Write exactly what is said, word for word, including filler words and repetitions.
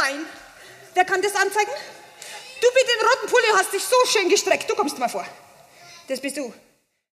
Nein. Wer kann das anzeigen? Du mit dem roten Pulli hast dich so schön gestreckt. Du kommst mal vor. Das bist du.